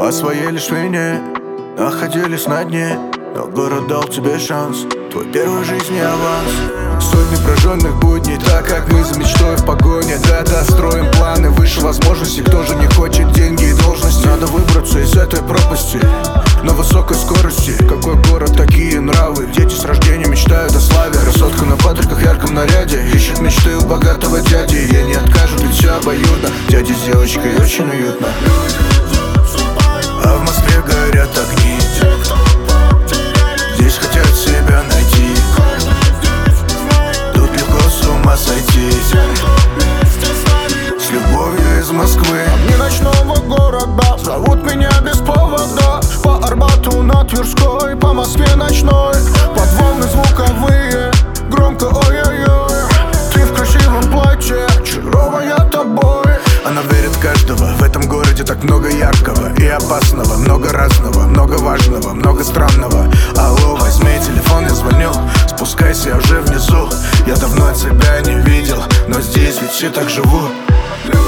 По своей лишь вине находились на дне, но город дал тебе шанс, твой первый в жизни аванс. Сотни прожженных будней, так как мы за мечтой в погоне. Да-да, строим планы выше возможностей. Кто же не хочет деньги и должности? Надо выбраться из этой пропасти на высокой скорости. Какой город, такие нравы. Дети с рождения мечтают о славе. Красотка на патриках в ярком наряде ищет мечты у богатого дяди. Ей не откажут, ведь все обоюдно. Дяде с девочкой очень уютно. А в Москве горят огни. Здесь хотят себя найти. Тут легко с ума сойти. С любовью из Москвы. Огни ночного города зовут меня без повода. По Арбату на Тверской, по Москве ночной. Под волны звуковые, громко ой-ой-ой. Ты в красивом платье, чаровая тобой. Она верит в каждого, в этом городе так много яркого и опасного. Много разного, много важного, много странного. Алло, возьми телефон, я звоню. Спускайся, я уже внизу. Я давно тебя не видел, но здесь ведь все так живут.